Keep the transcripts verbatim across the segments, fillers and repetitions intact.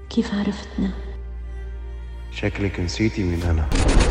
كيف عرفتنا؟ شكلك نسيتي مين أنا.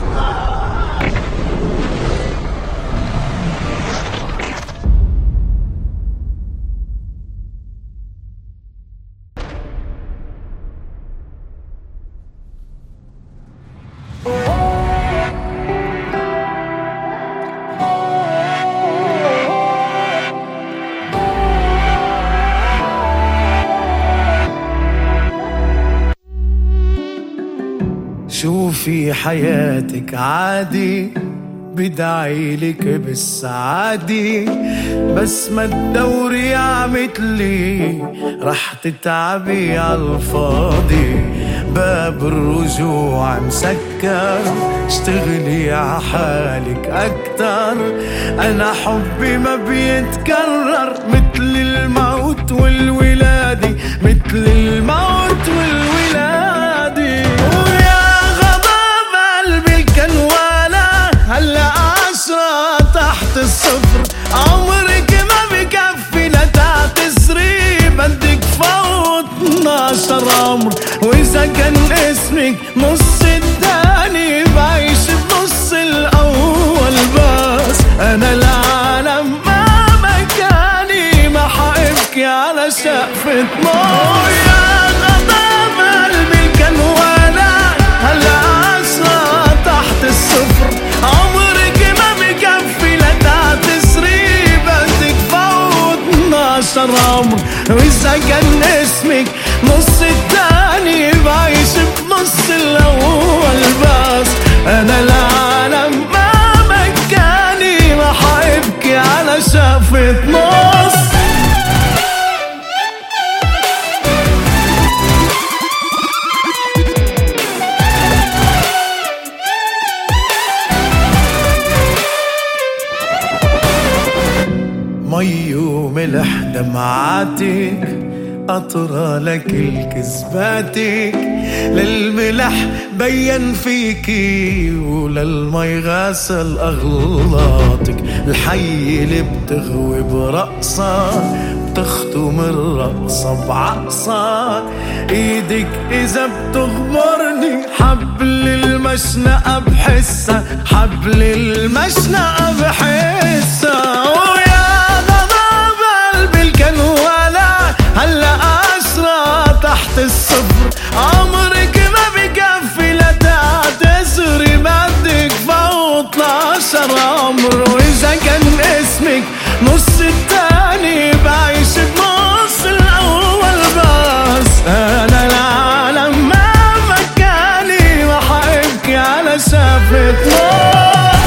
شوفي حياتك عادي، بدعيلك بالسعادة، بس ما تدوري عمتلي رح تتعبي عالفاضي. باب الرجوع مسكر، اشتغلي عحالك اكتر. انا حبي ما بيتكرر، مثل الموت والولادة، مثل الموت والولادة. ويا غضب قلبي كان ولا هلا عشرة تحت الصفر. عمرك ما بكفي لتعتذري، بدك فوت اتناشر عمر. واذا كان اسمك نص الثاني، بعيش بنص الاول. بس انا العالم ما مكاني، ما حابكي على شقفة نور. يا غضب قلبي كان ولا هلا عشرة تحت الصفر. عمرك ما بكفي لتعتذري، بدك فوت اتناشر عمر. واذا كان اسمك نص الثاني، بعيش بنص الاول. بس انا العالم ما مكاني، ما حابكي على شقفة نص. مي وملح دمعاتك، أطرى لك الكذباتك. للملح بين فيكي، وللمي غاسل أغلاطك. الحي اللي بتغوي برقصة، بتختم الرقصة بعقصة. ايدك إذا بتغمرني، حبل المشنقة بحسها، حبل المشنقة بحسها. هلا عشرة تحت الصفر. عمرك ما بكفي لتعتذري، بدك فوت اتناشر عمر. واذا كان اسمك نص الثاني، بعيش بنص الاول. بس انا العالم ما مكاني، ما حابكي على شقفة نور.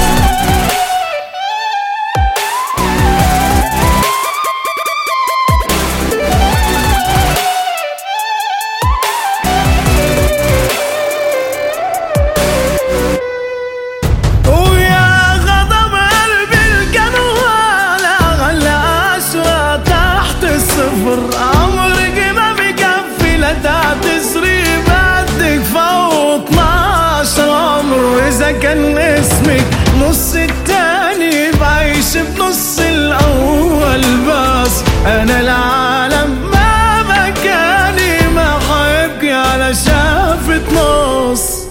عمرك ما بكفي لتعتذري، بدك فوت اتناشر عمر. واذا كان اسمك نص الثاني، بعيش بنص الاول. بس انا العالم ما مكاني، ما حابكي على شقفة نص.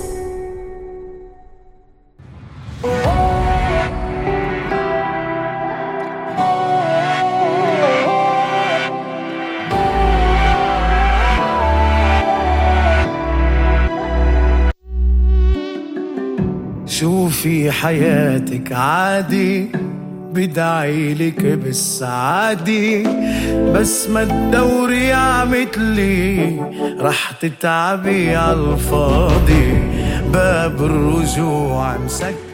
شوفي حياتك عادي، بدعيلك بالسعادة، بس ما تدوري عمتلي رح تتعبي عالفاضي. باب الرجوع مسكر.